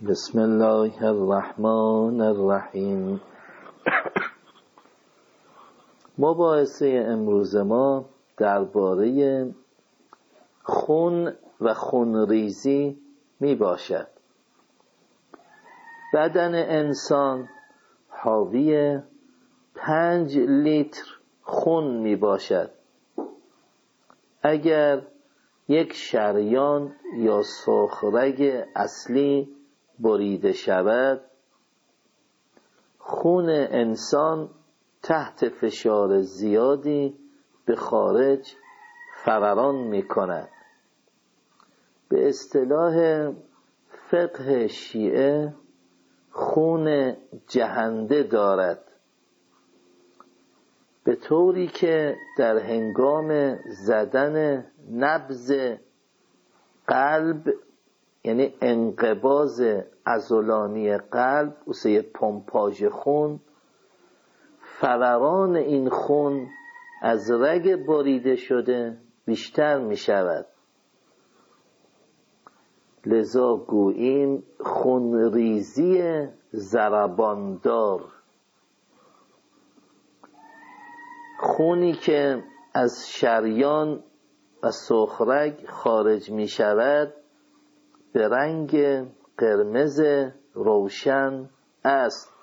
بسم الله الرحمن الرحیم. مباحثه امروز ما درباره خون و خونریزی می باشد. بدن انسان حاوی 5 لیتر خون می باشد. اگر یک شریان یا سرخرگ اصلی بریده شود، خون انسان تحت فشار زیادی به خارج فراران می کند. به اصطلاح فقه شیعه خون جهنده دارد، به طوری که در هنگام زدن نبض قلب، یعنی انقباض عضلانی قلب واسه پمپاژ خون، فوران این خون از رگ بریده شده بیشتر می شود. لذا گوییم خونریزی ضرباندار. خونی که از شریان و سرخرگ خارج می شود به رنگ قرمز روشن است.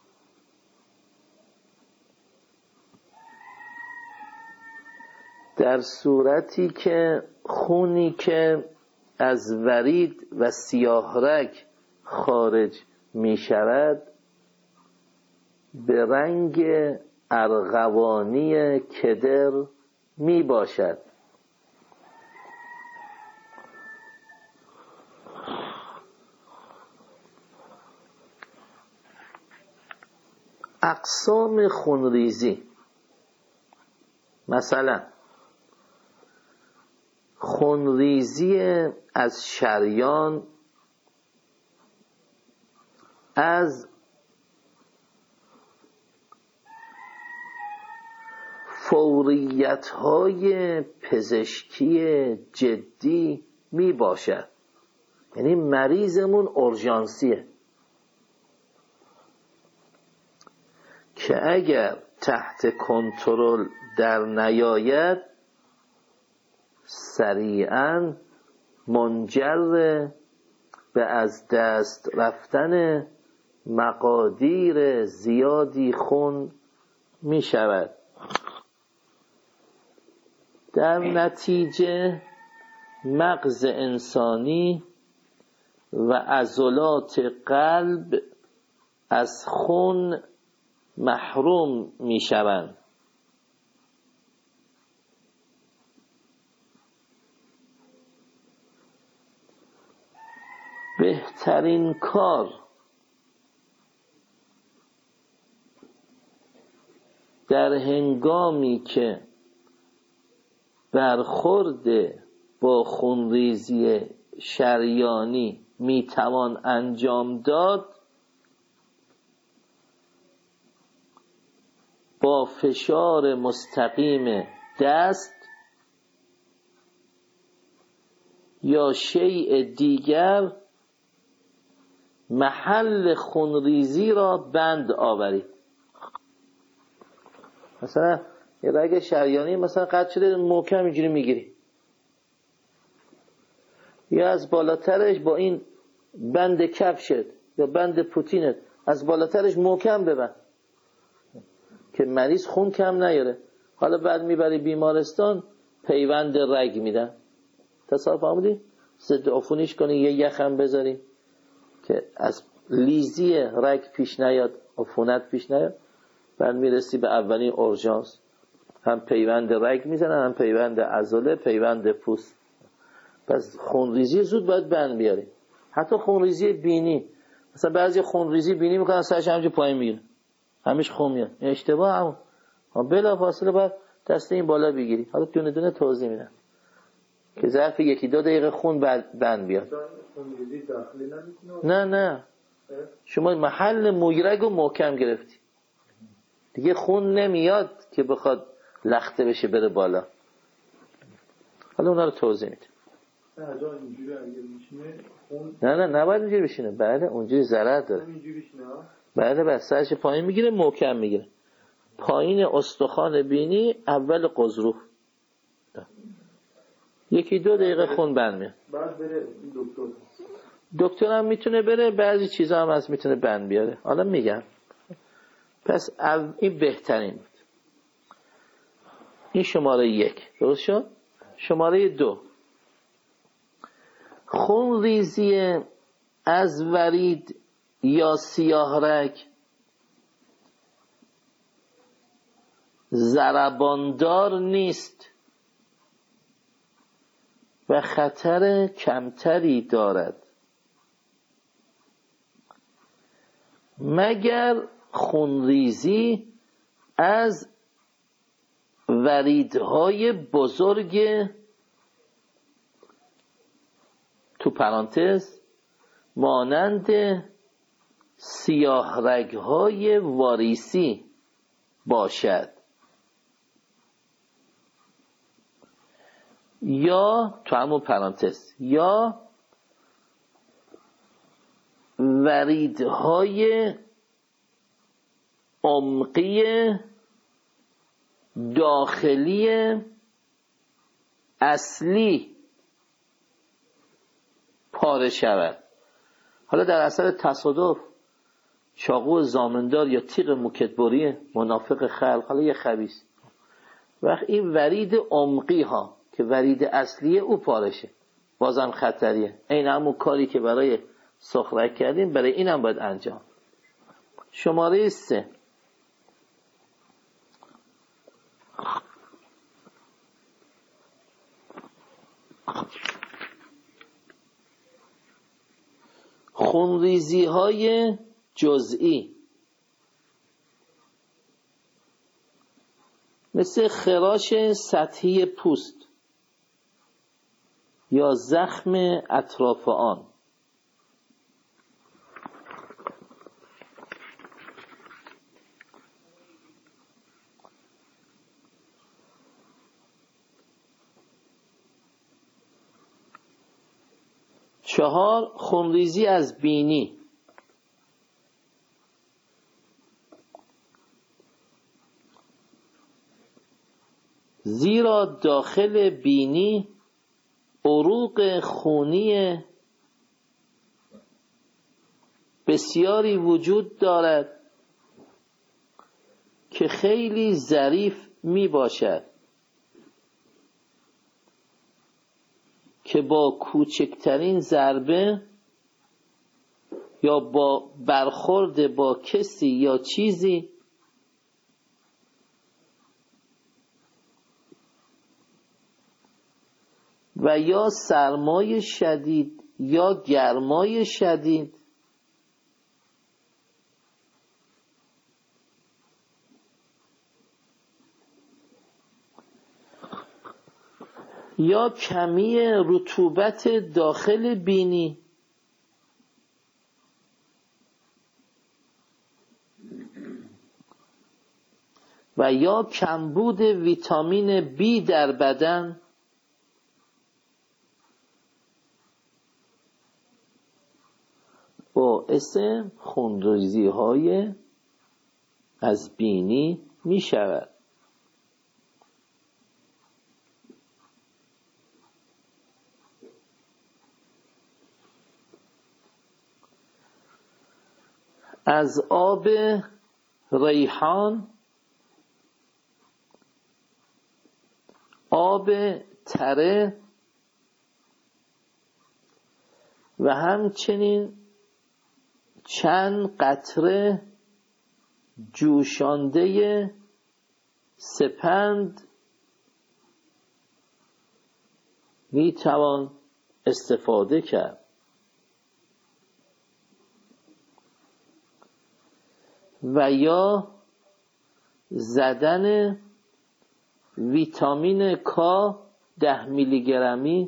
در صورتی که خونی که از ورید و سیاهرگ خارج می شود به رنگ ارغوانی کدر می باشد. اقسام خونریزی: مثلا خونریزی از شریان از فوریت‌های پزشکی جدی می باشد، یعنی مریضمون اورژانسیه که اگر تحت کنترل در نیاید سریعاً منجر به از دست رفتن مقادیر زیادی خون می شود. در نتیجه مغز انسانی و عضلات قلب از خون محروم می شوند. بهترین کار در هنگامی که برخورد با خونریزی شریانی می توان انجام داد، با فشار مستقیم دست یا شیء دیگر محل خونریزی را بند آورید. مثلا یه رگ شریانی مثلا قطع شده، محکم اینجوری میگیری، یا از بالاترش با این بند کفشت یا بند پوتینت از بالاترش محکم ببند که مریض خون کم نیاره. حالا بعد میبری بیمارستان، پیوند رگ میدن. تصور فهمیدی؟ ضد عفونیش کنی، یه یخم بذاری که از لیزی رگ پیش نیاد، عفونت پیش نیاد. بعد میرسی به اولین اورژانس، هم پیوند رگ میزنن، هم پیوند عضله، پیوند پوست. پس خونریزی زود باید بند بیاری. حتی خونریزی بینی، مثلا بعضی خونریزی بینی میکنن سرش همینجا پایین میگیره، همیشه خون میاد، این اشتباه. هم بلا فاصله باید دست این بالا بگیری. حالا دونه دونه توضیح میدم که ظرف 1-2 دقیقه خون بند بیاد. نه شما محل مویرگ رو محکم گرفتی، دیگه خون نمیاد که بخواد لخته بشه بره بالا. حالا اونا رو توضیح میدم. نه نباید اینجوری بشینه. بله اونجوری ضرر داره. بله بس سرش پایین میگیره، محکم میگیره. پایین استخوان بینی، اول قزروف. یکی 2 دقیقه خون بند میاد. بعد بره دکتر هم میتونه بره، بعضی چیزا هم از میتونه بند بیاره. حالا میگم. پس این بهترین بود. این شماره 1 درست شد. شماره 2 خون ریزی از ورید یا سیاه رگ ضرباندار نیست و خطر کمتری دارد مگر خونریزی از وریدهای بزرگ تو پرانتز مانند سیاه رگ‌های واریسی باشد یا تو همون پرانتز یا وریدهای عمقی داخلی اصلی پاره شود. حالا در اثر تصادف چاقو زامندار یا تیغ موکتبری منافق خلق، حالا یه خبیث، وقت این ورید عمقی ها که ورید اصلیه او پارشه، بازم خطریه. این همون کاری که برای سخرک کردیم برای این هم باید انجام. شماره 3 خونریزی های جزئی مثل خراش سطحی پوست یا زخم اطراف آن، چهار خونریزی از بینی زیرا داخل بینی عروق خونی بسیاری وجود دارد که خیلی ظریف می باشد که با کوچکترین ضربه یا با برخورد با کسی یا چیزی و یا سرمای شدید یا گرمای شدید یا کمی رطوبت داخل بینی و یا کمبود ویتامین B در بدن باعث خونریزی های از بینی می شود. از آب ریحان، آب تره و همچنین چند قطره جوشانده سپند می توان استفاده کرد و یا زدن ویتامین K 10 میلی گرمی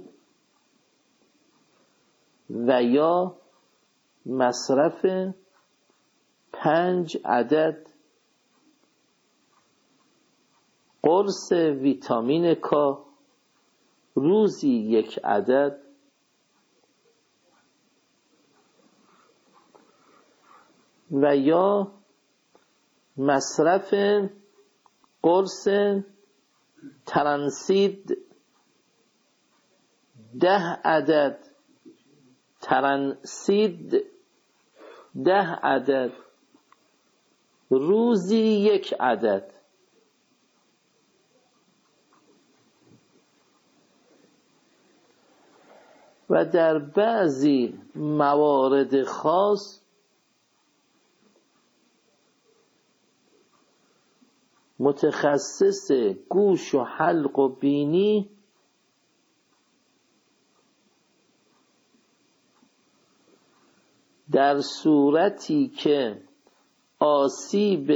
و یا مصرف 5 عدد قرص ویتامین K روزی 1 عدد و یا مصرف قرص ترنسید 10 عدد، ترنسید 10 عدد، روزی 1 عدد. و در بعضی موارد خاص متخصص گوش و حلق و بینی در صورتی که آسیب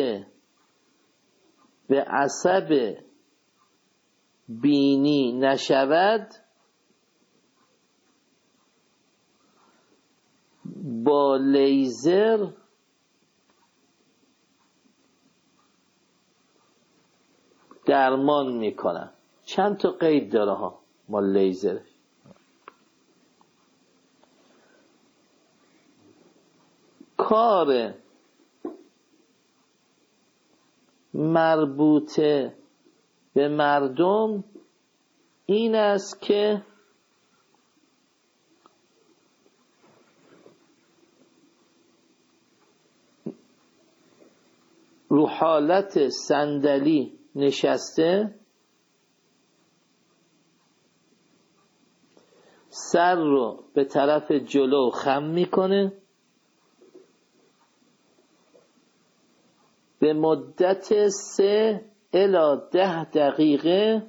به عصب بینی نشود با لیزر درمان میکنن. چند تا قید داره ها ما لیزر. کار مربوطه به مردم این است که رو حالت صندلی نشسته، سر رو به طرف جلو خم میکنه، به مدت 3 الی 10 دقیقه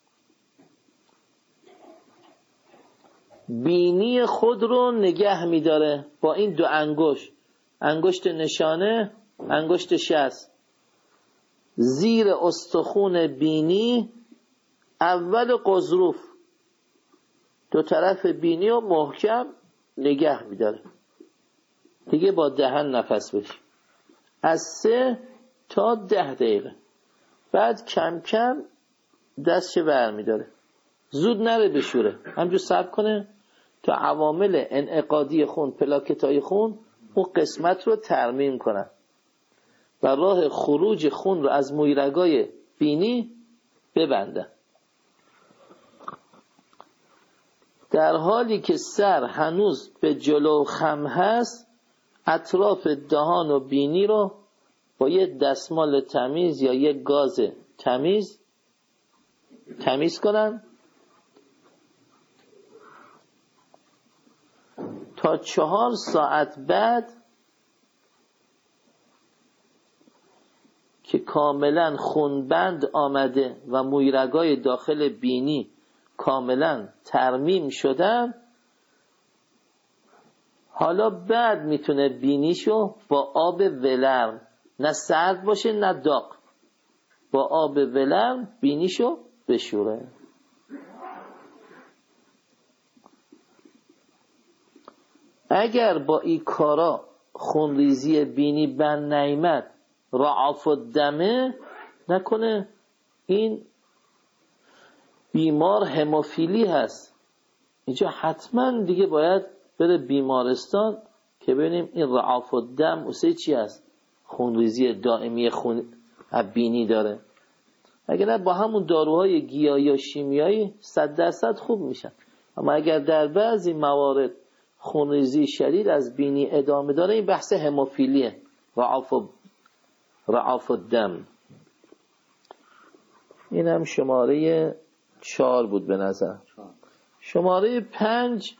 بینی خود رو نگه میداره با این 2 انگشت، انگشت نشانه، انگشت شست، زیر استخون بینی اول قضروف 2 طرف بینی رو محکم نگه میداره. دیگه با دهن نفس بکش از 3 تا 10 دقیقه. بعد کم کم دستش برمیداره، زود نره بشوره، همجور صبر کنه تا عوامل انعقادی خون، پلاکتای خون اون قسمت رو ترمیم کنن و راه خروج خون رو از مویرگای بینی ببندن. در حالی که سر هنوز به جلو خم هست، اطراف دهان و بینی رو با یه دستمال تمیز یا یه گاز تمیز کنن تا 4 ساعت بعد که کاملا خونبند آمده و مویرگای داخل بینی کاملا ترمیم شدن، حالا بعد میتونه بینیشو با آب ولرم، نه سرد باشه نه داغ، با آب ولرم بینیشو بشوره. اگر با این کارا خونریزی بینی بند نیامد، رعاف الدمه، نکنه این بیمار هموفیلی هست، اینجا حتما دیگه باید بره بیمارستان که ببینیم این رعاف الدم اوسه چی هست، خونریزی دائمی خون بینی داره. اگر نه با همون داروهای گیاهی یا شیمیایی 100% خوب میشن. اما اگر در بعضی موارد خونریزی شدید از بینی ادامه داره، این بحث هموفیلیه، رعاف الدم. این هم شماره 4 بود به نظر. شماره 5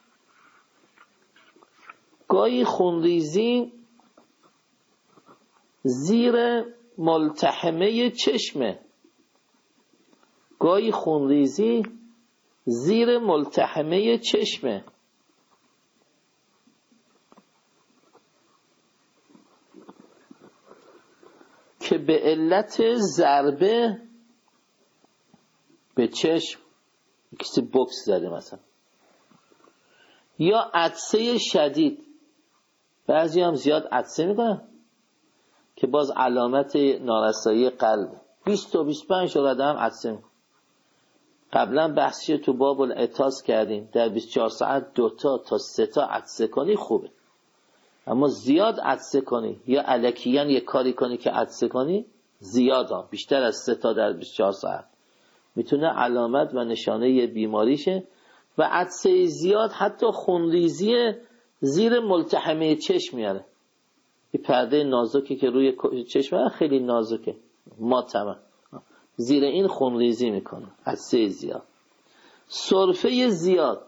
گاهی خونریزی زیر ملتحمه چشمه، گاهی خونریزی زیر ملتحمه چشمه که به علت ضربه به چشم کسی بوکس زده مثلا، یا عطسه شدید، بعضی هم زیاد عطسه میکنن که باز علامت نارسایی قلب. 20 تا 25 آدم هم عطسه میکنن. قبلا بحثی تو باب العطاس کردیم، در 24 ساعت 2 تا 3 تا عطسه کنی خوبه. اما زیاد عطسه کنی یا الکیان یک کاری کنی که عطسه کنی، زیاد بیشتر از 3 تا در 24 ساعت میتونه علامت و نشانه یه بیماریشه. و عطسه زیاد حتی خونریزی زیر ملتحمه چشم میاره. این پرده نازکی که روی چشم خیلی نازکه، ماتمه، زیر این خونریزی میکنه. عطسه زیاد، سرفه زیاد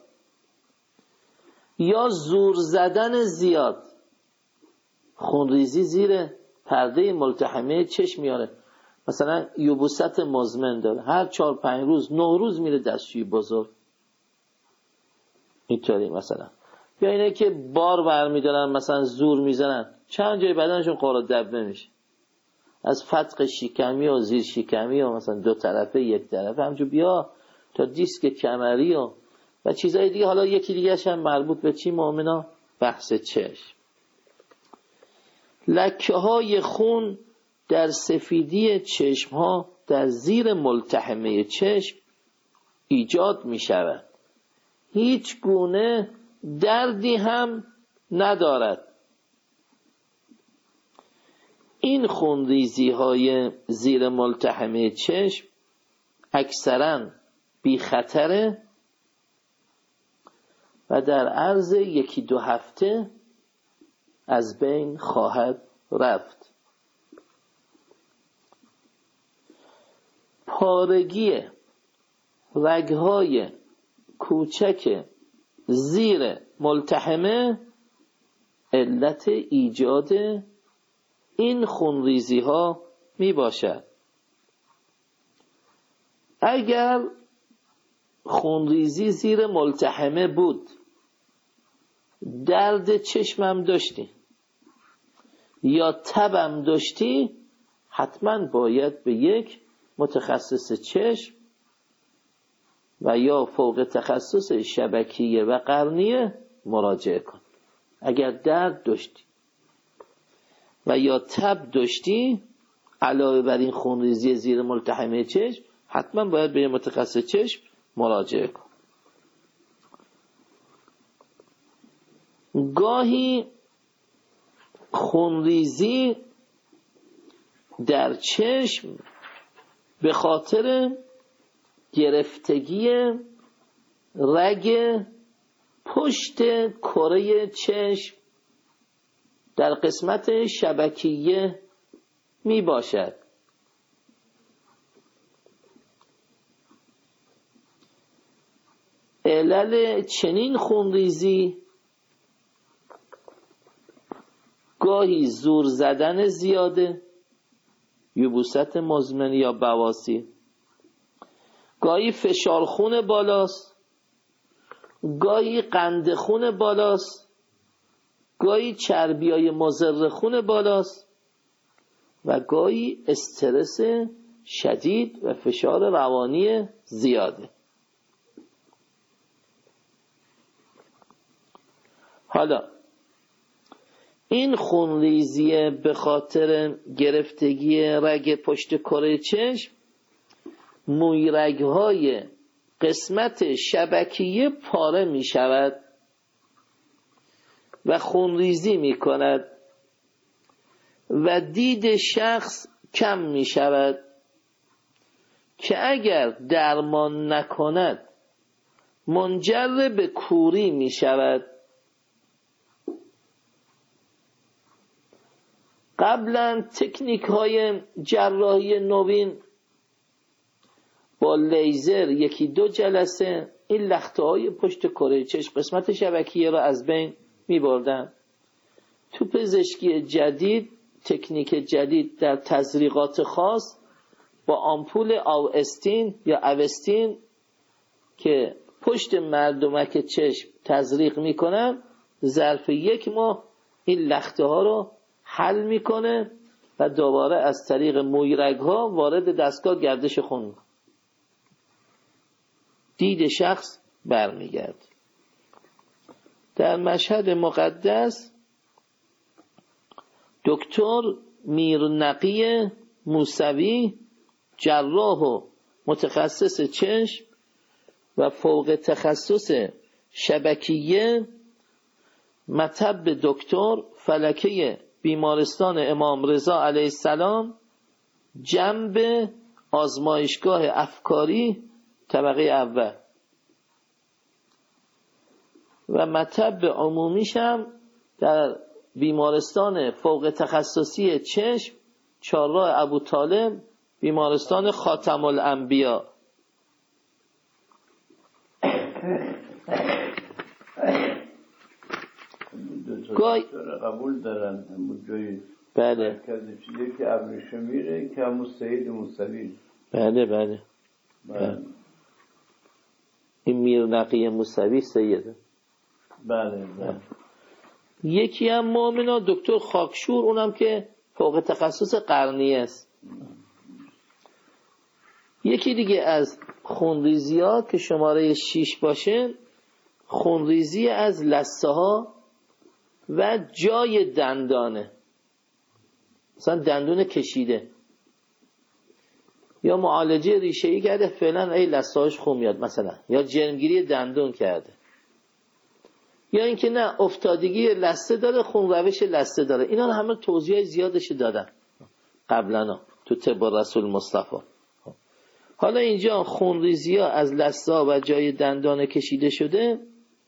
یا زور زدن زیاد، خونریزی زیر پرده ملتحمه چشم میاره. مثلا یبوست مزمن داره، هر 4-5 روز 9 روز میره دستشویی بزرگ، اینطوری مثلا. یا اینه که بار برمیدارن مثلا زور میزنن، چند جای بدنشون قار دبه میشه از فتق شکمی و زیر شکمی و مثلا 2 طرفه 1 طرفه همجور بیا تا دیسک کمری و چیزای دیگه. حالا یکی دیگه هم مربوط به چی مؤمنا؟ بحث چشم. لکه های خون در سفیدی چشم ها در زیر ملتحمه چشم ایجاد می شود، هیچ گونه دردی هم ندارد. این خونریزی های زیر ملتحمه چشم اکثرا بی خطره و در عرض 1-2 هفته از بین خواهد رفت. پارگی رگهای کوچک زیر ملتحمه علت ایجاد این خونریزی ها می باشد. اگر خونریزی زیر ملتحمه بود، درد چشمم داشتی یا تبم داشتی، حتما باید به یک متخصص چشم و یا فوق تخصص شبکیه و قرنیه مراجعه کن. اگر درد داشتی و یا تب داشتی علاوه بر این خونریزی زیر ملتحمه چشم، حتما باید به متخصص چشم مراجعه کن. گاهی خونریزی در چشم به خاطر گرفتگی رگ پشت کره چشم در قسمت شبکیه می باشد. علل چنین خونریزی گاهی زور زدن زیاده، یبوست مزمن یا بواسی، گاهی فشار خون بالاست، گاهی قند خون بالاست، گاهی چربیای مضر خون بالاست و گاهی استرس شدید و فشار روانی زیاده. حالا این خونریزی به خاطر گرفتگی رگ پشت کره چشم موی رگ‌های قسمت شبکیه پاره می شود و خونریزی می کند و دید شخص کم می شود که اگر درمان نکند منجر به کوری می شود. قبلا تکنیک های جراحی نوین با لیزر 1-2 جلسه این لخته های پشت کره چشم قسمت شبکیه را از بین می بردن. تو پزشکی جدید، تکنیک جدید در تزریقات خاص با آمپول آوستین یا اوستین که پشت مردمک چشم تزریق می کنن، ظرف 1 ماه این لخته ها رو حل میکنه و دوباره از طریق موی رگ ها وارد دستگاه گردش خون میکنه. دید شخص برمیگرد. در مشهد مقدس دکتر میرنقی موسوی، جراح و متخصص چشم و فوق تخصص شبکیه، مطب دکتر فلکه بیمارستان امام رضا علیه السلام جنب آزمایشگاه افکاری طبقه اول و مطب عمومیش هم در بیمارستان فوق تخصصی چشم چهارراه ابوطالب بیمارستان خاتم الانبیا. قبول دارن جایی بله مرکز چیزی که ابن شمیره که همون سید موسوی. بله بله این میر نقی موسوی سیده. بله یکی هم مؤمنا دکتر خاکشور، اونم که فوق تخصص قرنیه است. یکی دیگه از خونریزی ها که شماره 6 باشه، خونریزی از لثه ها و جای دندانه، مثلا دندون کشیده یا معالجه ریشه‌ای کرده فعلا ای لثه هاش خون میاد مثلا، یا جرمگیری دندون کرده، یا اینکه نه افتادگی لثه داره، خون روش لثه داره. اینا همه توضیح زیادش دادن قبلا تو طب رسول مصطفی. حالا اینجا خونریزی ها از لثه و جای دندان کشیده شده،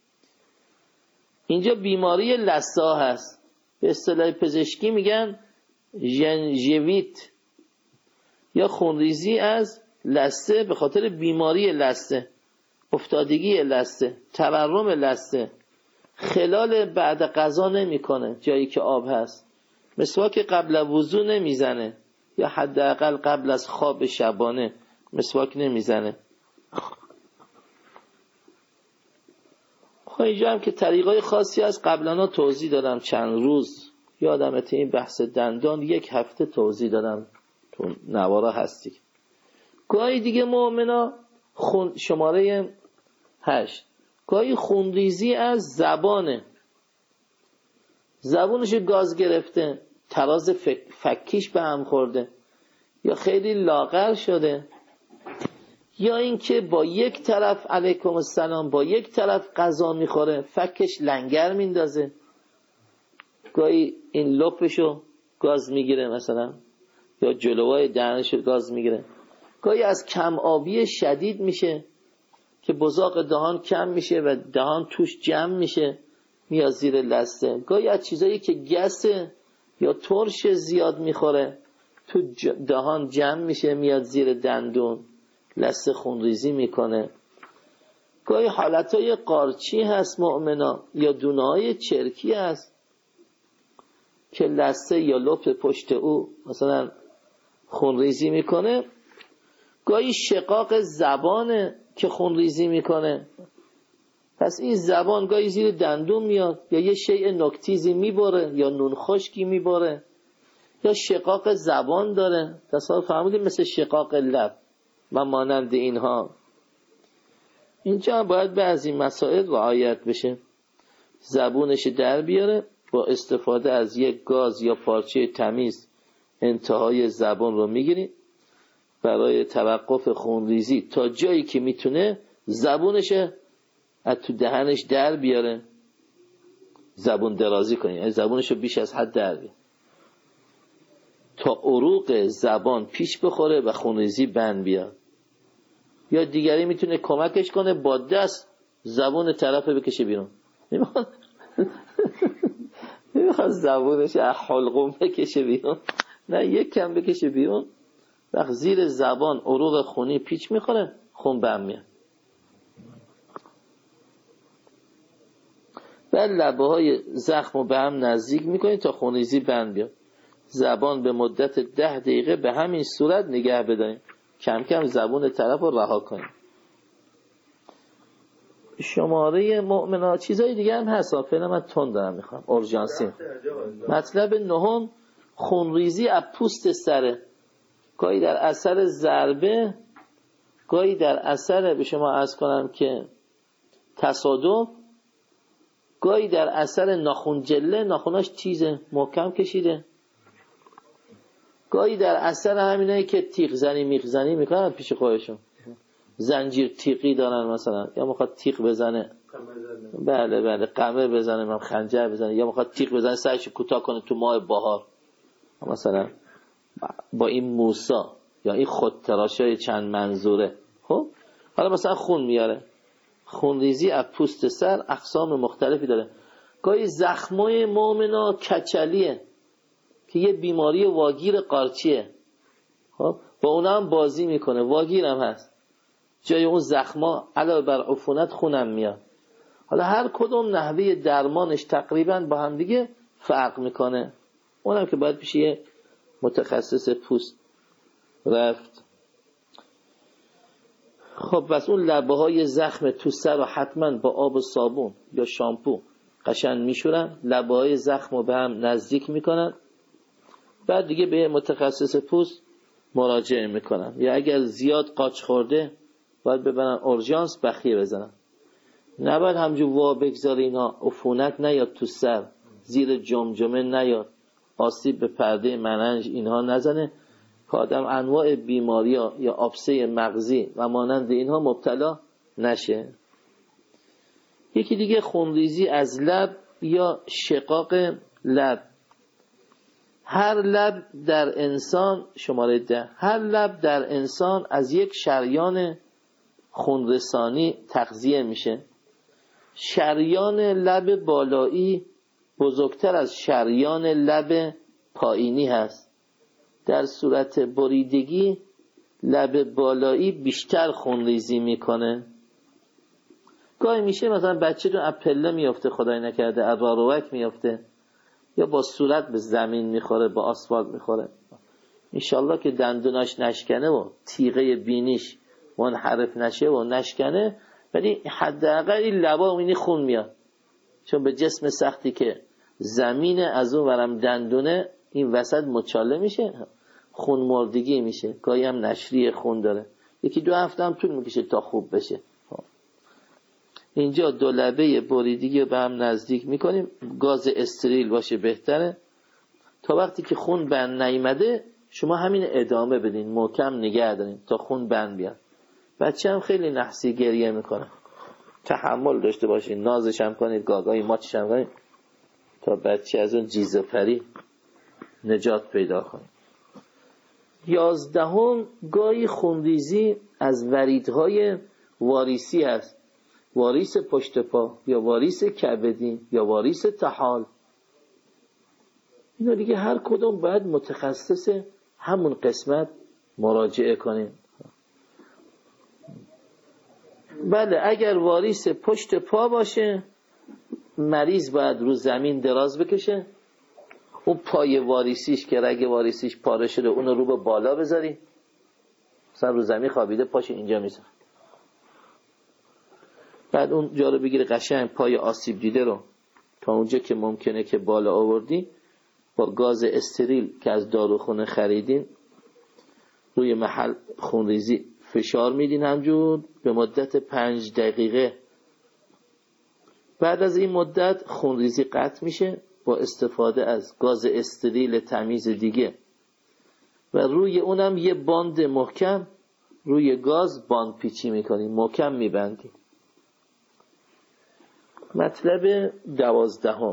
اینجا بیماری لثه هست، به اصطلاح پزشکی میگن ژنژیویت یا خونریزی از لثه به خاطر بیماری لثه، افتادگی لثه، تورم لثه. خلال بعد غذا نمیکنه، جایی که آب هست، مسواک قبل وضو نمیزنه، یا حداقل قبل از خواب شبانه مسواک نمیزنه. خب اینجا هم که طریقای خاصی از قبلا توضیح دادم، چند روز یادمه این بحث دندان 1 هفته توضیح دادم تو نوارا هستی. گاهی دیگه مؤمنا شماره 8 گاهی خونریزی از زبانه، زبونش گاز گرفته، تراز فکیش به هم خورده، یا خیلی لاغر شده، یا اینکه با یک طرف علیکم السلام با یک طرف غذا میخوره فکش لنگر میندازه، گاهی این لپشو گاز میگیره مثلا، یا جلوهای دهنشو گاز میگیره، گاهی از کم آبی شدید میشه که بزاق دهان کم میشه و دهان توش جمع میشه میاد زیر لثه، گاهی از چیزایی که گسه یا ترش زیاد میخوره تو دهان جمع میشه میاد زیر دندون لثه خونریزی میکنه، گاهی حالتهای قارچی هست مؤمنا، یا دونه‌های چرکی هست که لثه یا لپ پشت او مثلا خونریزی میکنه، گاهی شقاق زبانه که خونریزی میکنه. پس این زبان گاهی زیر دندون میاد، یا یه شیء نکتیزی میبره، یا نون خشکی میبره، یا شقاق زبان داره، تصور فهمیدیم مثل شقاق لب و مانند اینها. اینجا باید به از این مسائل رعایت بشه، زبونش در بیاره، با استفاده از یک گاز یا پارچه تمیز انتهای زبان رو میگیریم برای توقف خونریزی تا جایی که میتونه زبونش از تو دهنش در بیاره، زبون درازی کنیم، یعنی زبونش رو بیش از حد در بیاره تا عروق زبان پیش بخوره و خونریزی بند بیاد. یا دیگری میتونه کمکش کنه با دست زبون طرف بکشه بیرون، نمیخواد زبونش از حلقوم بکشه بیرون، نه یک کم بکشه بیرون، وقت زیر زبان عروق خونی پیچ میخوره خون بند میاد. بعد لبه های زخم رو به هم نزدیک میکنید تا خونریزی بند بیاد. زبان به مدت 10 دقیقه به همین صورت نگه بداریم، کم کم زبون طرف رو رها کنیم. شماره مؤمنا چیزای دیگه هم هست، فعلا من تون دارم میخوام اورژانسی. مطلب 9 خونریزی از پوست سره، گاهی در اثر ضربه، گاهی در اثر به شما عرض کنم که تصادف، گاهی در اثر ناخن جله، ناخناش تیزه محکم کشیده، گاهی در اثر همینایی که تیغ زنی میخزنی میکنن پیش خودشون، زنجیر تیغی دارن مثلا، یا میخواد تیغ بزنه بله قمه بزنه، من خنجر بزنه، یا میخواد تیغ بزنه سرش کوتاه کنه تو ماه بهار، مثلا با این موسا یا این خودتراشای چند منظوره. خب حالا مثلا خون میاره، خونریزی از پوست سر اقسام مختلفی داره. گاهی زخمای مؤمنا کچلیه که یه بیماری واگیر قارچیه، خب با اونها هم بازی میکنه، واگیر هم هست، جای اون زخما علاوه بر عفونت خونم میاد. حالا هر کدوم نحوه درمانش تقریبا با هم دیگه فرق میکنه، اونم که باید پیش یه متخصص پوست رفت. خب بس اون لبه های زخم تو سر رو حتما با آب و صابون یا شامپو قشنگ میشورن، لبه های زخم رو به هم نزدیک میکنن، بعد دیگه به متخصص پوست مراجعه میکنن. یا اگر زیاد قاچ خورده باید ببرن اورژانس بخیه بزنن. نباید همجور وا بگذاره اینا عفونت نیاد تو سر، زیر جمجمه نیاد، آسیب به پرده مننج اینها نزنه که آدم انواع بیماری ها یا آبسه مغزی و مانند اینها مبتلا نشه. یکی دیگه خونریزی از لب یا شقاق لب. هر لب در انسان شماره 10، هر لب در انسان از یک شریان خونرسانی تغذیه میشه. شریان لب بالایی بزرگتر از شریان لب پایینی هست. در صورت بریدگی لب بالایی بیشتر خونریزی میکنه. گاهی میشه مثلا بچه رو پله میفته، خدای نکرده از راروک میفته، یا با صورت به زمین میخوره، با آسفالت میخوره، انشالله که دندوناش نشکنه و تیغه بینیش منحرف نشه و نشکنه، ولی حداقل این لبا اینی خون میاد، چون به جسم سختی که زمینه از اون ورم دندونه این وسط مچاله میشه، خون مردگی میشه، گاهی هم نشری خون داره، 1-2 هفته هم طول میکشه تا خوب بشه. اینجا دو لبه بریدگی رو به هم نزدیک میکنیم، گاز استریل باشه بهتره. تا وقتی که خون بند نیامده شما همین ادامه بدین، محکم نگه دارین تا خون بند بیاد. بچه هم خیلی نحسی گریه میکنه، تحمل داشته باشین، نازش هم کنید، گاگاهی ماچش هم کنید تا بچه از اون جیزه پری نجات پیدا کنه. 11 گاهی خونریزی از وریدهای واریسی هست، واریس پشت پا یا واریس کبدی یا واریس طحال. اینا دیگه هر کدوم باید متخصص همون قسمت مراجعه کنیم. بله اگر واریس پشت پا باشه مریض باید رو زمین دراز بکشه، اون پای واریسیش که رگ واریسیش پاره شده اون رو به بالا بذاری، مثلا رو زمین خوابیده پاش اینجا میذاره، بعد اون جا رو بگیره قشنگ پای آسیب دیده رو تا اونجا که ممکنه که بالا آوردی، با گاز استریل که از داروخونه خریدین روی محل خونریزی فشار میدین همجور به مدت 5 دقیقه. بعد از این مدت خونریزی قطع میشه با استفاده از گاز استریل تمیز دیگه و روی اونم یه باند محکم روی گاز باند پیچی میکنیم، محکم میبندیم. مطلب 12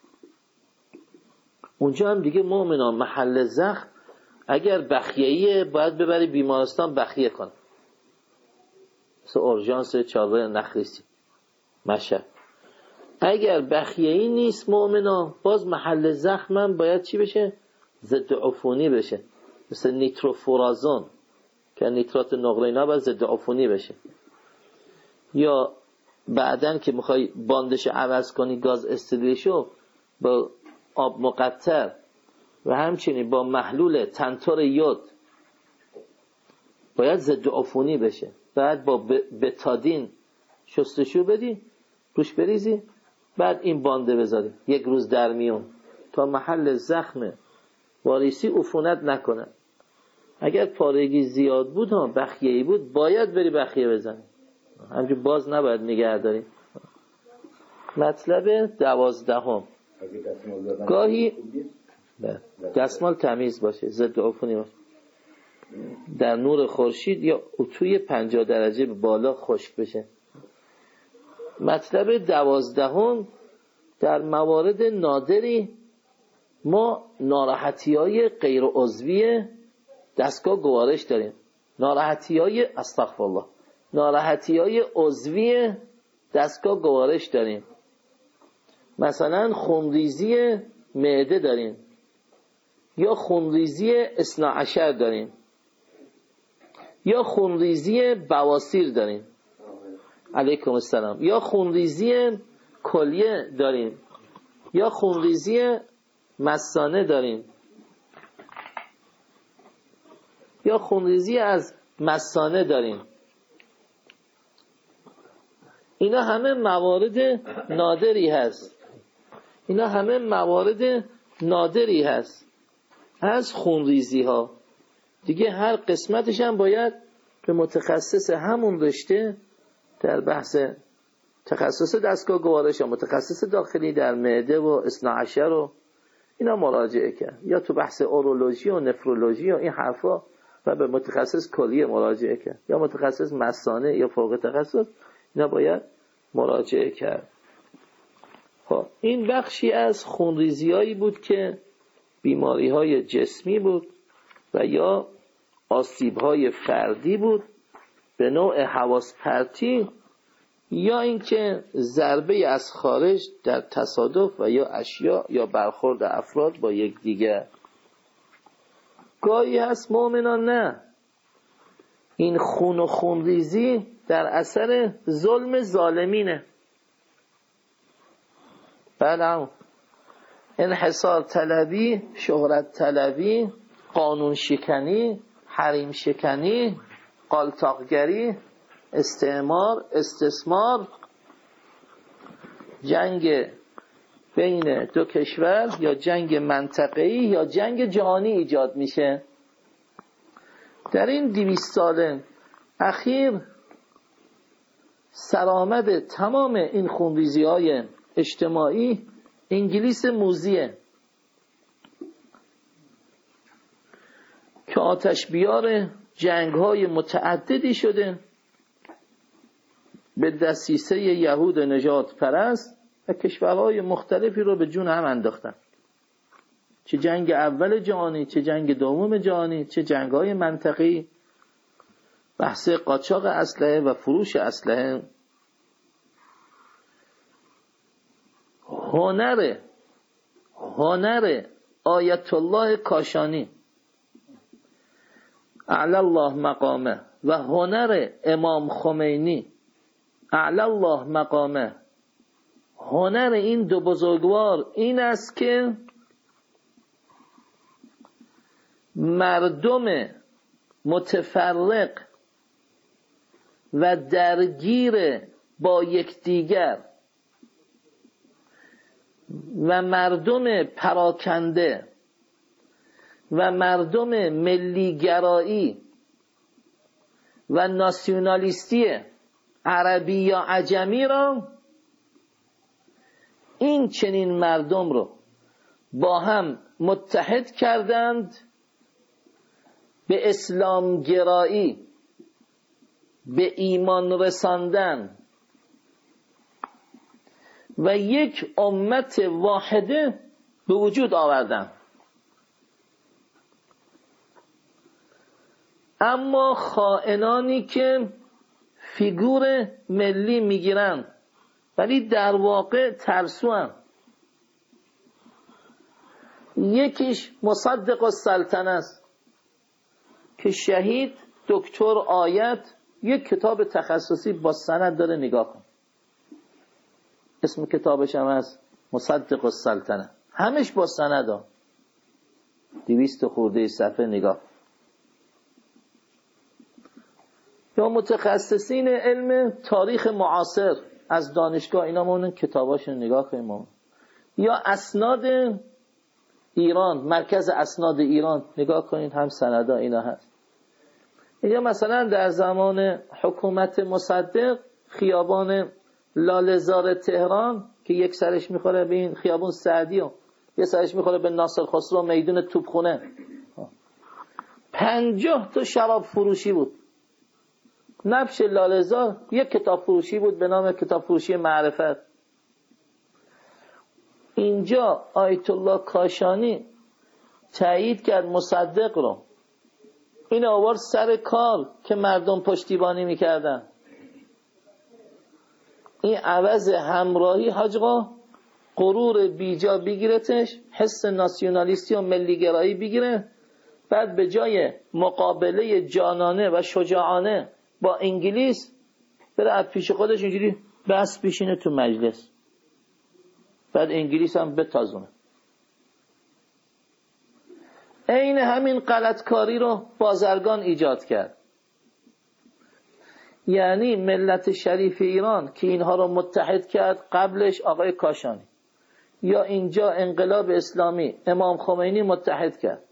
اونجا هم دیگه مؤمنان محل زخم اگر بخیه‌ایه باید ببری بیمارستان بخیه کن، مثل اورژانس چاوه نخریسی مشهد. اگر بخیه‌ای نیست مؤمنان باز محل زخم هم باید چی بشه؟ ضد عفونی بشه، مثل نیتروفورازون که نیترات نقره اینا باید ضد عفونی بشه. یا بعدن که میخوای باندش عوض کنی گاز استریلشو با آب مقطر و همچنین با محلول تنتور یود باید ضد عفونی بشه، بعد با بتادین شستشو بدی روش بریزی، بعد این بانده بذاری 1 روز در میون تا محل زخم واریسی عفونت نکنه. اگر پارگی زیاد بود ها بخیه‌ای بود باید بری بخیه بزنی، همجور باز نباید نگه داری. مطلب 12 گاهی دستمال تمیز باشه، ضد عفونی باشه، در نور خورشید یا اتوی 50 درجه به بالا خشک بشه. مطلب 12 در موارد نادری ما ناراحتی‌های غیر عضوی دستگاه گوارش داریم. ناراحتی‌های استغفرالله، ناراحتی‌های عضوی دستگاه گوارش داریم. مثلا خونریزی معده داریم، یا خونریزی اثنا عشر داریم، یا خونریزی بواسیر داریم، علیکم السلام، یا خونریزی کلیه داریم، یا خونریزی مثانه داریم، یا خونریزی از مثانه داریم. اینا همه موارد نادری هست. اینا همه موارد نادری هست از خونریزی ها. دیگه هر قسمتش هم باید به متخصص همون رشته در بحث تخصص دستگاه گوارش یا متخصص داخلی در معده و اثنا عشر و اینا مراجعه کرد، یا تو بحث اورولوژی و نفرولوژی و این حرفا و به متخصص کلیه مراجعه کرد، یا متخصص مثانه یا فوق تخصص، اینا باید مراجعه کرد. خب این بخشی از خونریزیایی بود که بیماری‌های جسمی بود و یا آسیب‌های فردی بود به نوع حواس پرتی، یا اینکه ضربه از خارج در تصادف و یا اشیاء یا برخورد افراد با یکدیگر. گاهی هست مؤمنان نه، این خون و خونریزی در اثر ظلم ظالمینه. بله، انحصار طلبی، شهرت طلبی، قانون شکنی، حریم شکنی، قالتاقگری، استعمار، استثمار، جنگ بین دو کشور یا جنگ منطقه‌ای یا جنگ جهانی ایجاد میشه. در این 200 سال اخیر سرآمد تمام این خونریزی‌های اجتماعی انگلیس موذیه که آتش بیار جنگ‌های متعددی شده به دسیسه یهود نجات پرست و کشورهای مختلفی رو به جون هم انداختن. چه جنگ اول جهانی، چه جنگ دوم جهانی، چه جنگ‌های منطقه‌ای، بحث قاچاق اسلحه و فروش اسلحه. هنر آیت الله کاشانی اعلی الله مقامه و هنر امام خمینی اعلی الله مقامه، هنر این دو بزرگوار این است که مردم متفرق و درگیر با یکدیگر و مردم پراکنده و مردم ملیگرایی و ناسیونالیستی عربی یا عجمی را، این چنین مردم رو با هم متحد کردند به اسلام گرایی، به ایمان رساندن و یک امت واحده به وجود آوردن. اما خائنانی که فیگور ملی میگیرن ولی در واقع ترسوان، یکیش مصدق السلطنه است که شهید دکتر آیت یک کتاب تخصصی با سند داره، نگاه کن، اسم کتابش هم هست مصدق السلطنه، همش با سند ها، 200 خورده صفحه، نگاه. یا متخصصین علم تاریخ معاصر از دانشگاه، اینا ما اون کتاباشون نگاه کنیم. یا اسناد ایران، مرکز اسناد ایران نگاه کنید، هم سندا اینا هست. یا مثلا در زمان حکومت مصدق خیابان لاله‌زار تهران که یک سرش میخوره به این خیابون سعدی و یه سرش میخوره به ناصر خسرو میدون توپخونه، 50 تا شراب فروشی بود. نبش لاله‌زار یک کتاب فروشی بود به نام کتاب فروشی معرفت. اینجا آیت الله کاشانی تایید کرد مصدق رو، این آورد سر کار که مردم پشتیبانی میکردن. این عوض همراهی حاجقا غرور بیجا بگیرتش، حس ناسیونالیستی و ملیگرایی بگیره، بعد به جای مقابله جانانه و شجاعانه با انگلیس بره از پیش خودش اینجوری بس بشینه تو مجلس، بعد انگلیس هم بتازونه. عین همین غلطکاری رو بازرگان ایجاد کرد. یعنی ملت شریف ایران که اینها رو متحد کرد، قبلش آقای کاشانی، یا اینجا انقلاب اسلامی امام خمینی متحد کرد.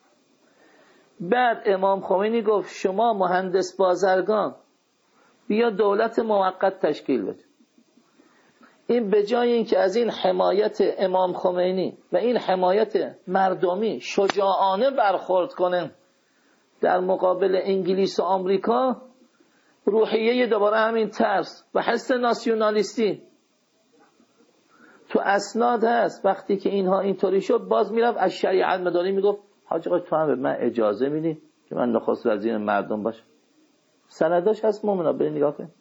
بعد امام خمینی گفت شما مهندس بازرگان بیا دولت موقت تشکیل بده. این به جای اینکه از این حمایت امام خمینی و این حمایت مردمی شجاعانه برخورد کنه در مقابل انگلیس و آمریکا، روحیه دوباره همین ترس و حس ناسیونالیستی تو اسناد هست. وقتی که اینها اینطوری شد باز میرفت از شریعت مداری میگفت حاج آقا تو هم به من اجازه میدی که من نخست وزیر مردم باشم؟ سنداش هست مومنا، برید نگاه کنید.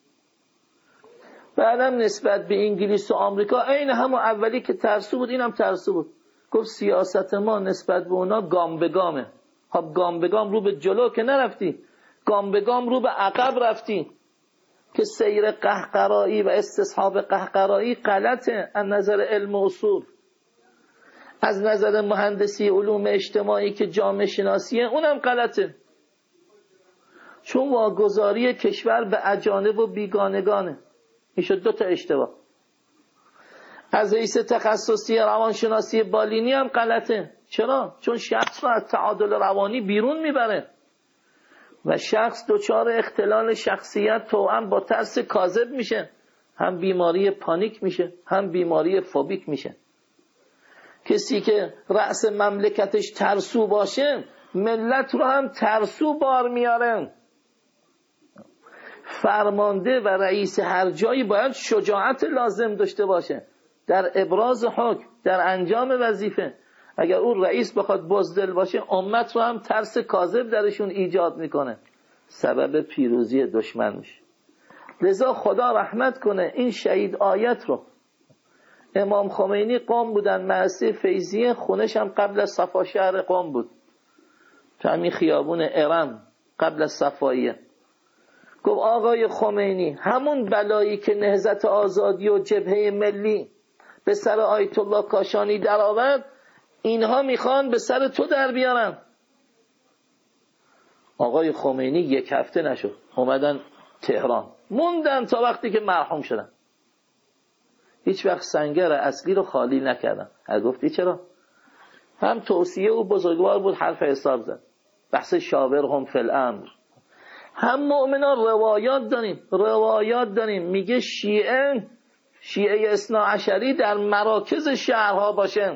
بعدم نسبت به انگلیس و آمریکا عین همون اولی که ترسو بود اینم ترسو بود. گفت سیاست ما نسبت به اونا گام به گامه. خب گام به گام رو به جلو که نرفتی، گام به گام رو به عقب رفتی که سیر قهقرایی و استصحاب قهقرایی غلطه از نظر علم و اصول. از نظر مهندسی علوم اجتماعی که جامعه شناسیه اونم غلطه، چون واگذاری کشور به اجانب و بیگانگانه. این شد دو تا اشتباه. از حیث تخصصی روانشناسی بالینی هم غلطه. چرا؟ چون شخص رو از تعادل روانی بیرون میبره و شخص دچار اختلال شخصیت توأم با ترس کاذب میشه، هم بیماری پانیک میشه هم بیماری فوبیک میشه. کسی که رأس مملکتش ترسو باشه ملت رو هم ترسو بار میاره. فرمانده و رئیس هر جایی باید شجاعت لازم داشته باشه در ابراز حکم، در انجام وظیفه. اگر اون رئیس بخواد بزدل باشه امت رو هم ترس کاذب درشون ایجاد میکنه، سبب پیروزی دشمن میشه. لذا خدا رحمت کنه این شهید آیت رو امام خمینی قم بودن، مدرسه فیضیه خونش هم قبل از صفا شهر قم بود، تو همین خیابون ارم قبل از صفاییه. گفت آقای خمینی همون بلایی که نهضت آزادی و جبهه ملی به سر آیت الله کاشانی در آورد، اینها میخوان به سر تو در بیارن. آقای خمینی یک هفته نشد اومدن تهران، موندن تا وقتی که مرحوم شدن. هیچ وقت سنگر اصلی رو خالی نکردن. گفتی چرا؟ هم توصیه او بزرگوار بود، حرف حساب زد، بحث شاورهم فی الامر. هم مؤمنان روایات داریم میگه شیعه اثنا عشری در مراکز شهرها باشن،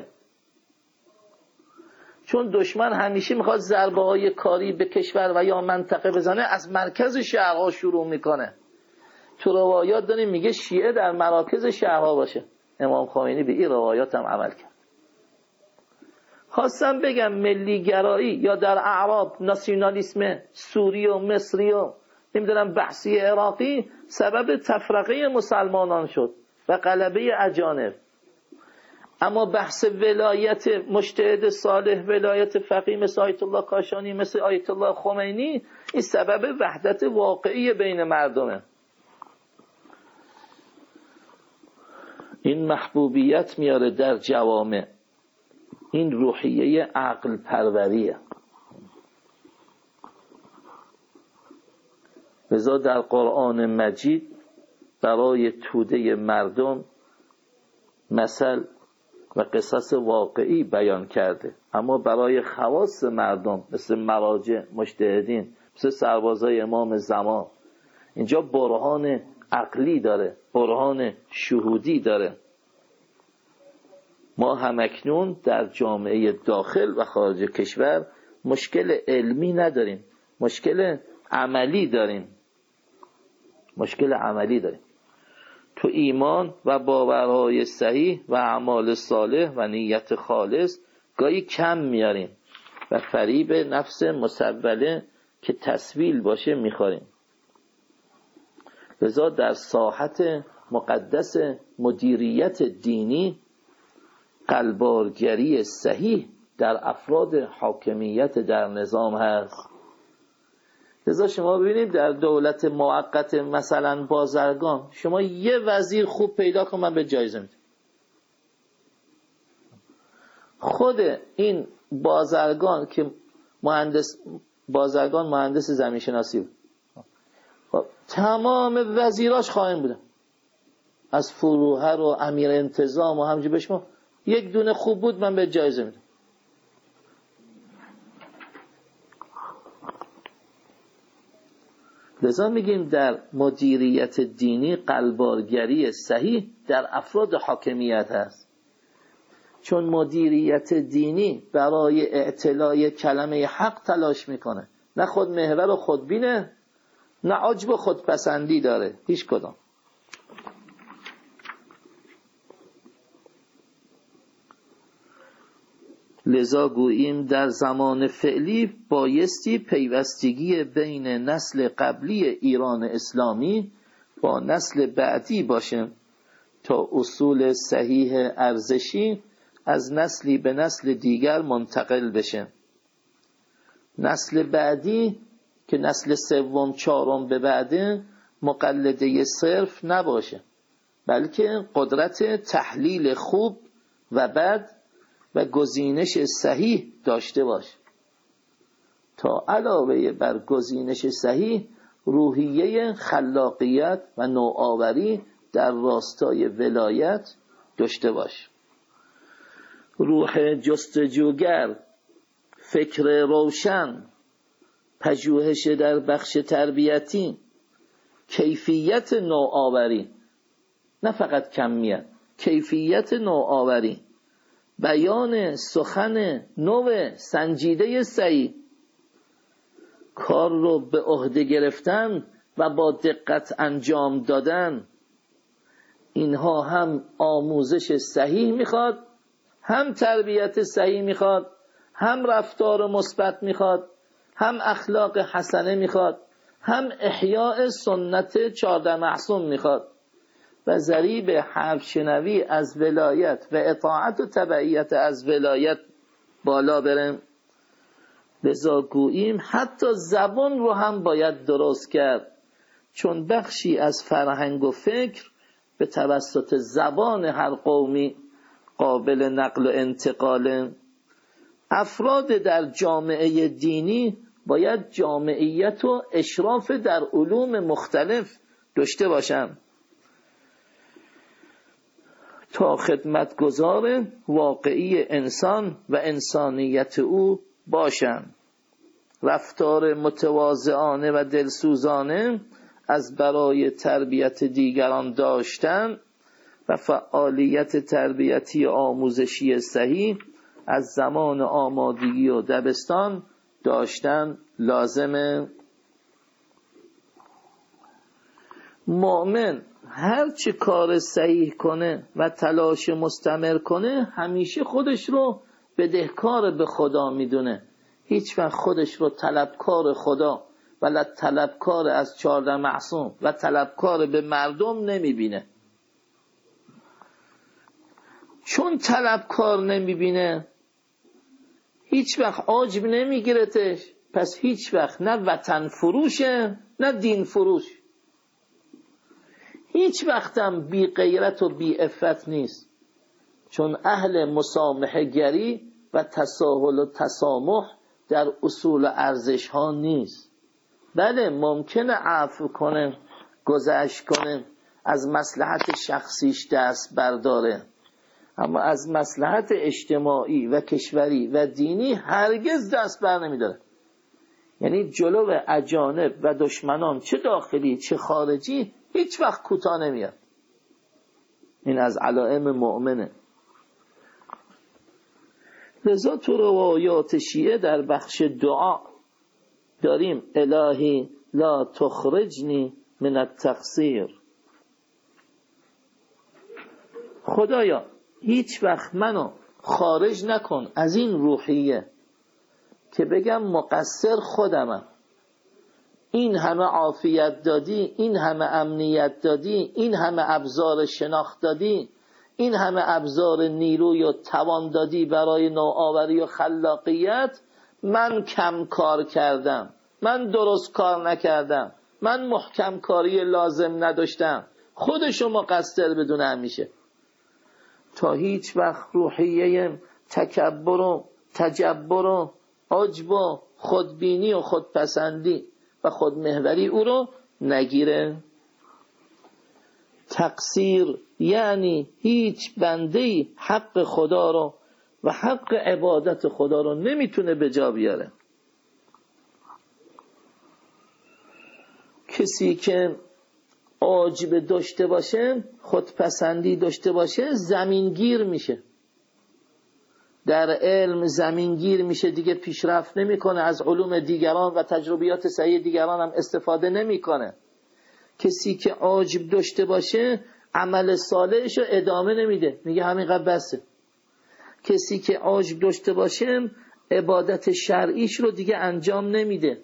چون دشمن همیشه میخواد ضربه های کاری به کشور و یا منطقه بزنه از مرکز شهرها شروع میکنه. تو روایات داریم میگه شیعه در مراکز شهرها باشه. امام خمینی به این روایات هم عمل کرد. خواستم بگم ملی گرایی یا در اعراب ناسیونالیسم سوری و مصری و نمیدونم بحثی عراقی سبب تفرقه مسلمانان شد و غلبه اجانب. اما بحث ولایت مجتهد صالح، ولایت فقیه مثل آیت الله کاشانی، مثل آیت الله خمینی، این سبب وحدت واقعی بین مردمه. این محبوبیت میاره در جوامع، این روحیه عقل پروریه. لذا در قرآن مجید برای توده مردم مثل و قصص واقعی بیان کرده، اما برای خواص مردم مثل مراجع، مجتهدین، مثل سربازای امام زمان اینجا برهان عقلی داره، برهان شهودی داره. ما همکنون در جامعه داخل و خارج کشور مشکل علمی نداریم، مشکل عملی داریم. مشکل عملی داریم. تو ایمان و باورهای صحیح و اعمال صالح و نیت خالص گاهی کم میاریم و فریب نفس مسوله که تسویل باشه میخوریم. لذا در ساحت مقدس مدیریت دینی قلبارگری صحیح در افراد حاکمیت در نظام هست. لذا شما ببینید در دولت موقت مثلا بازرگان، شما یه وزیر خوب پیدا کن من به جایزه میدم. خود این بازرگان که مهندس زمین شناسی بود، خب تمام وزیراش خائن بودن، از فروهر و امیر انتظام و همجور بشما یک دونه خوب بود من به جایزه میدم. لذا میگیم در مدیریت دینی قلبارگری صحیح در افراد حاکمیت هست، چون مدیریت دینی برای اعتلاء کلمه حق تلاش میکنه، نه خود محور و خودبینه، نه عجب و خودپسندی داره، هیچ کدام. لذا گوییم در زمان فعلی بایستی پیوستگی بین نسل قبلی ایران اسلامی با نسل بعدی باشه تا اصول صحیح ارزشی از نسلی به نسل دیگر منتقل بشه. نسل بعدی که نسل سوم چهارم به بعده مقلده صرف نباشه، بلکه قدرت تحلیل خوب و بد و گزینش صحیح داشته باش تا علاوه بر گزینش صحیح روحیه خلاقیت و نوآوری در راستای ولایت داشته باش. روح جستجوگر، فکر روشن، پژوهش در بخش تربیتی، کیفیت نوآوری، نه فقط کمیت، کیفیت نوآوری، بیان سخن نو سنجیده صحیح، کار رو به عهده گرفتن و با دقت انجام دادن، اینها هم آموزش صحیح میخواد، هم تربیت صحیح میخواد، هم رفتار مثبت میخواد، هم اخلاق حسنه میخواد، هم احیاء سنت 14 معصوم میخواد و ضریب حرف شنوی از ولایت و اطاعت و تبعیت از ولایت بالا برن. لذا گوییم حتی زبان رو هم باید درست کرد، چون بخشی از فرهنگ و فکر به توسط زبان هر قومی قابل نقل و انتقال. افراد در جامعه دینی باید جامعیت و اشراف در علوم مختلف داشته باشند تا خدمتگزار واقعی انسان و انسانیت او باشند. رفتار متواضعانه و دلسوزانه از برای تربیت دیگران داشتن و فعالیت تربیتی آموزشی صحیح از زمان آمادگی و دبستان داشتن لازمه. مؤمن هر چه کار صحیح کنه و تلاش مستمر کنه همیشه خودش رو بدهکار به خدا میدونه، هیچ وقت خودش رو طلبکار خدا و طلبکار از 14 معصوم و طلبکار به مردم نمیبینه. چون طلبکار نمیبینه هیچ وقت عجب نمیگیرتش، پس هیچ وقت نه وطن فروشه نه دین فروش، هیچ وقتم بی غیرت و بی عفت نیست، چون اهل مسامحه گری و تساهل و تسامح در اصول ارزش ها نیست. بله ممکنه عفو کنه، گذشت کنه، از مصلحت شخصیش دست برداره، اما از مصلحت اجتماعی و کشوری و دینی هرگز دست بر نمیداره. یعنی جلو اجانب و دشمنان چه داخلی چه خارجی هیچ وقت کوتاه نمیاد. این از علائم مؤمنه. لذا تو روایات شیعه در بخش دعا داریم الهی لا تخرجنی من التقصیر. خدایا هیچ وقت منو خارج نکن از این روحیه که بگم مقصر خودمم. این همه عافیت دادی، این همه امنیت دادی، این همه ابزار شناخت دادی، این همه ابزار نیروی و توان دادی برای نوآوری و خلاقیت، من کم کار کردم، من درست کار نکردم، من محکم کاری لازم نداشتم، خودشو مقصر بدون همیشه. تا هیچ وقت روحیه تکبر و تجبر و عجب و خودبینی و خودپسندی و خودمحوری او رو نگیره. تقصیر یعنی هیچ بنده‌ای حق خدا رو و حق عبادت خدا رو نمیتونه به جا بیاره. کسی که عجب داشته باشه، خودپسندی داشته باشه، زمینگیر میشه، در علم زمینگیر میشه، دیگه پیشرفت نمیکنه، از علوم دیگران و تجربیات صحیح دیگران هم استفاده نمیکنه. کسی که عجب داشته باشه عمل صالحش رو ادامه نمیده، میگه همینقدر بسه. کسی که عجب داشته باشه عبادت شرعیش رو دیگه انجام نمیده،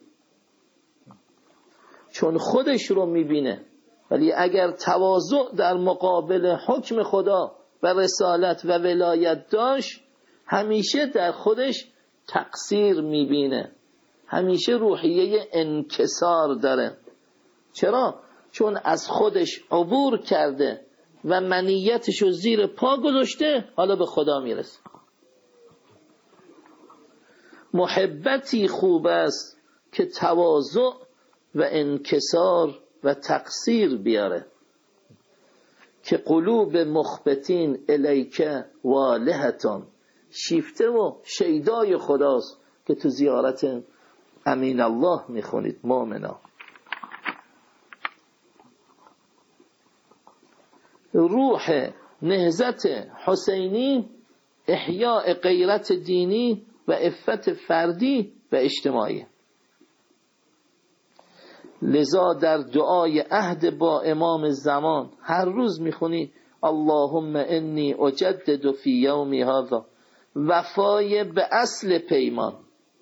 چون خودش رو میبینه. ولی اگر تواضع در مقابل حکم خدا و رسالت و ولایت داشت، همیشه در خودش تقصیر میبینه، همیشه روحیه انکسار داره. چرا؟ چون از خودش عبور کرده و منیتش رو زیر پا گذاشته، حالا به خدا میرسه. محبتی خوب است که تواضع و انکسار و تقصیر بیاره، که قلوب مخبتین الیک والهتون، شیفته و شیدای خداست که تو زیارت امین الله میخونید مؤمنا. روح نهضت حسینی احیاء غیرت دینی و عفت فردی و اجتماعی. لذا در دعای عهد با امام زمان هر روز میخونی اللهم انی اجدد فی یومی هذا، وفای به اصل پیمان،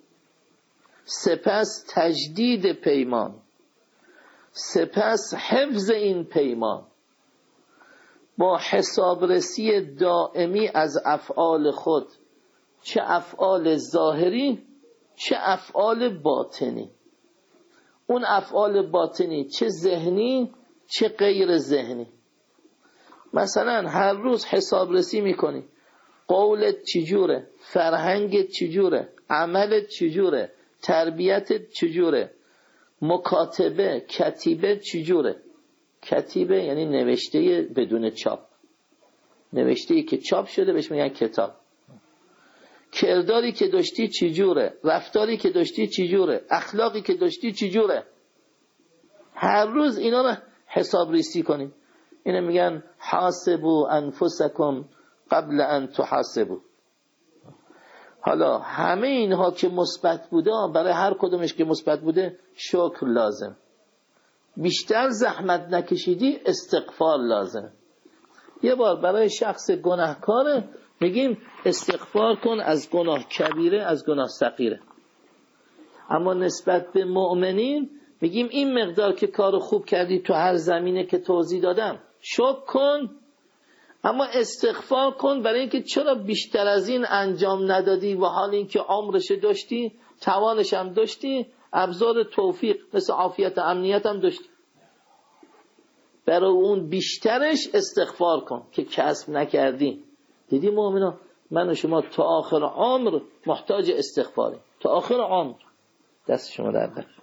سپس تجدید پیمان، سپس حفظ این پیمان با حسابرسی دائمی از افعال خود، چه افعال ظاهری چه افعال باطنی. اون افعال باطنی چه ذهنی چه غیر ذهنی. مثلا هر روز حسابرسی میکنی قولت چجوره، فرهنگت چجوره، عملت چجوره، تربیتت چجوره، مکاتبه کتیبه چجوره. کتیبه یعنی نوشته بدون چاپ، نوشته‌ای که چاپ شده بهش میگن کتاب. کرداری که داشتی چجوره، رفتاری که داشتی چجوره، اخلاقی که داشتی چجوره. هر روز اینا رو حساب ریسی کنیم. اینو میگن حاسبوا انفسکم قبل ان تحاسبوا. حالا همه اینها که مثبت بوده، برای هر کدومش که مثبت بوده شکر لازم. بیشتر زحمت نکشیدی استغفار لازم. یه بار برای شخص گناهکاره میگیم استغفار کن از گناه کبیره، از گناه صغیره. اما نسبت به مؤمنین میگیم این مقدار که کارو خوب کردی تو هر زمینه که توضیح دادم شکر کن، اما استغفار کن برای اینکه چرا بیشتر از این انجام ندادی و حال اینکه عمرش داشتی، توانش هم داشتی، ابزار توفیق مثل عافیت و امنیت هم داشتی. برای اون بیشترش استغفار کن که کسب نکردی. دیدی مؤمنا، من و شما تا آخر عمر محتاج استغفاریم، تا آخر عمر. دست شما در نکنه.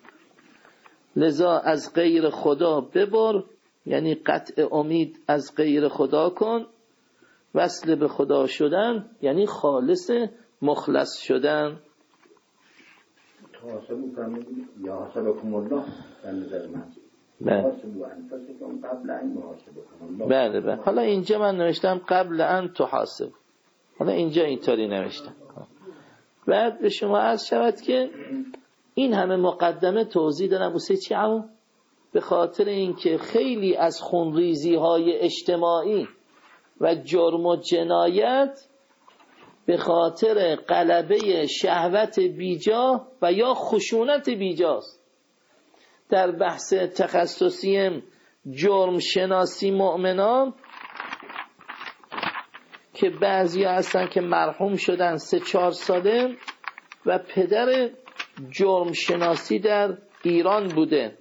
لذا از غیر خدا ببر، یعنی قطع امید از غیر خدا کن. وصل به خدا شدن یعنی خالص مخلص شدن. تحاسبوا فرمودید یا حسبکم الله در نظر من. تحاسبوا انفسکم قبل ان یحاسبکم الله. بله. حالا اینجا من نوشتم قبل ان تحاسب، حالا اینجا اینطوری نوشتم. بعد به شما عرض شود که این همه مقدمه توضیح دادم واسه چی عمو؟ به خاطر اینکه خیلی از خونریزی های اجتماعی و جرم و جنایت به خاطر غلبه شهوت بیجا و یا خشونت بیجاست. در بحث تخصصی جرم شناسی مؤمنان که بعضی هستن که مرحوم شدن 3-4 ساله و پدر جرم شناسی در ایران بوده،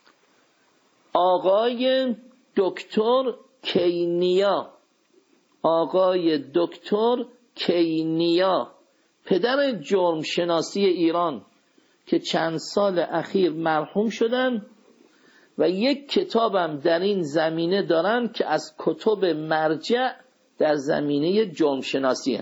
آقای دکتر کینیا، آقای دکتر کینیا، پدر جرم شناسی ایران که چند سال اخیر مرحوم شدن و یک کتابم در این زمینه دارن که از کتب مرجع در زمینه جرم شناسیه.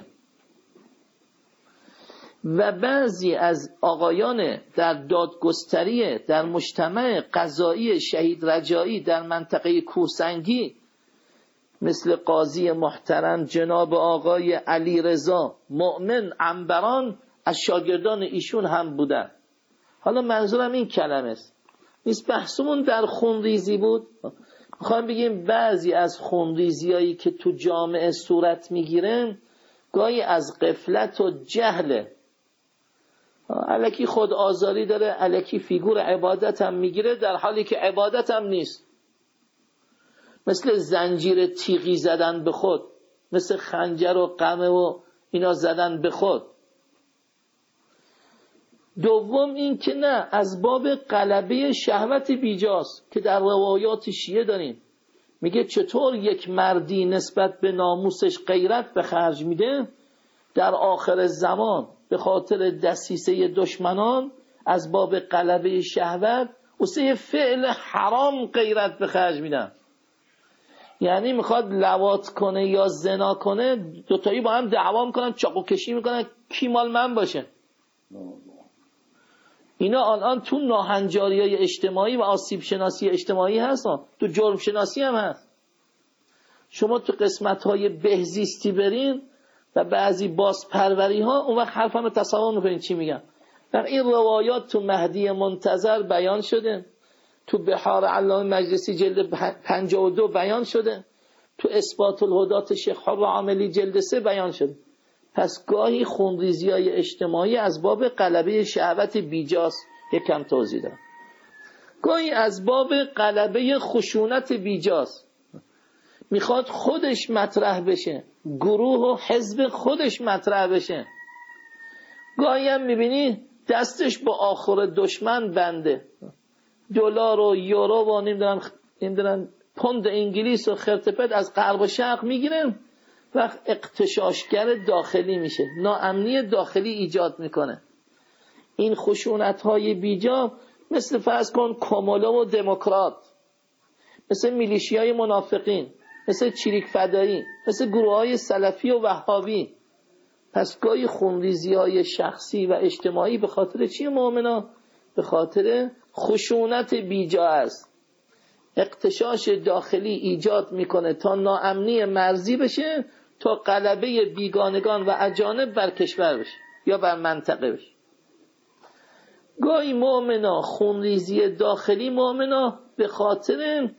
و بعضی از آقایان در دادگستری در مجتمع قضایی شهید رجایی در منطقه کوهسنگی مثل قاضی محترم جناب آقای علی رضا مؤمن عنبران از شاگردان ایشون هم بودن. حالا منظورم این کلمه است، نیست بحثمون در خونریزی بود. میخوام بگیم بعضی از خونریزیایی که تو جامعه صورت میگیره گاهی از غفلت و جهله، الکی خود آزاری داره، الکی فیگور عبادت هم میگیره در حالی که عبادت هم نیست، مثل زنجیر تیغی زدن به خود، مثل خنجر و قمه و اینا زدن به خود. دوم این که نه، از باب غلبه شهوت بیجاست که در روایات شیعه داریم، میگه چطور یک مردی نسبت به ناموسش غیرت به خرج میده، در آخر زمان به خاطر دسیسه دشمنان از باب غلبه شهوت واسه فعل حرام غیرت به خرج میدن. یعنی میخواد لواط کنه یا زنا کنه، دوتایی با هم دعوا میکنن، چاقو کشی میکنن کی مال من باشه. اینا الان تو ناهنجاری‌های اجتماعی و آسیب شناسی اجتماعی هست، تو جرم شناسی هم هست. شما تو قسمت‌های بهزیستی برین و بعضی بازپروری ها، اون وقت حرفم رو تصور میکنین چی میگم. در این روایات تو مهدی منتظر بیان شده، تو بحار علامه مجلسی جلد 52 بیان شده، تو اثبات الهدات شیخ حر عاملی جلد 3 بیان شده. پس گاهی خونریزی‌های اجتماعی از باب غلبه شهوت بیجاست، یکم توضیح دارم. گاهی از باب غلبه خشونت بیجاست، میخواد خودش مطرح بشه، گروه و حزب خودش مطرح بشه. گاهی هم میبینی دستش با آخر دشمن بنده، دلار و یورو و نمیدونن پوند انگلیس و خرتپت از غرب و شرق میگیرن، وقت اغتشاشگر داخلی میشه، ناامنی داخلی ایجاد میکنه. این خشونت‌های بیجا مثل فرض کن کمولا و دموکرات، مثل میلیشیای منافقین، مثل چریک فدایی، مثل گروه‌های سلفی و وهابی. پس گاهی خونریزی‌های شخصی و اجتماعی به خاطر چی مؤمنا؟ به خاطر خشونت بیجا است. اغتشاش داخلی ایجاد میکنه تا ناامنی مرزی بشه، تا غلبه بیگانگان و اجانب بر کشور بشه یا بر منطقه بشه. گاهی مؤمنا خونریزی داخلی مؤمنا به خاطر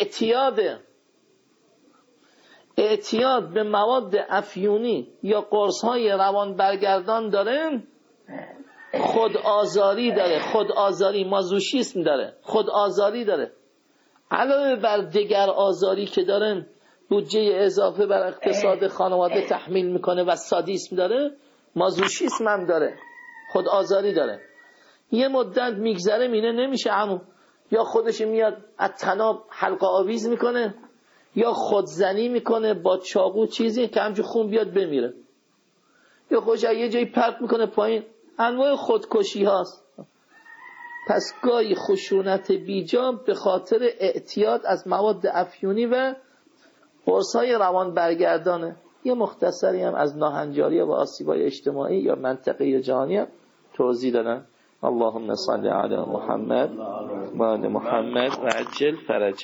اعتیاد به مواد افیونی یا قرص‌های روان برگردان داره، خودآزاری داره، خودآزاری مازوشیسم داره، خودآزاری داره، علاوه بر دیگر آزاری که دارن، بودجه اضافه بر اقتصاد خانواده تحمیل میکنه و سادیسم داره، مازوشیسم هم داره، خودآزاری داره. یه مدت میگذره مینه نمیشه عمو، یا خودش میاد از طناب حلقه آویز میکنه، یا خودزنی میکنه با چاقو چیزی که همجور خون بیاد بمیره، یا خودش یه جایی پرت میکنه پایین. انواع خودکشی هاست. پس گاهی خشونت بیجا به خاطر اعتیاد از مواد افیونی و قرص‌های روان برگردانه. یه مختصری هم از ناهنجاری و آسیب‌های اجتماعی یا منطقه یا جهانی هم توضیح دادن. اللهم صل علی محمد و آل محمد و عجل فرج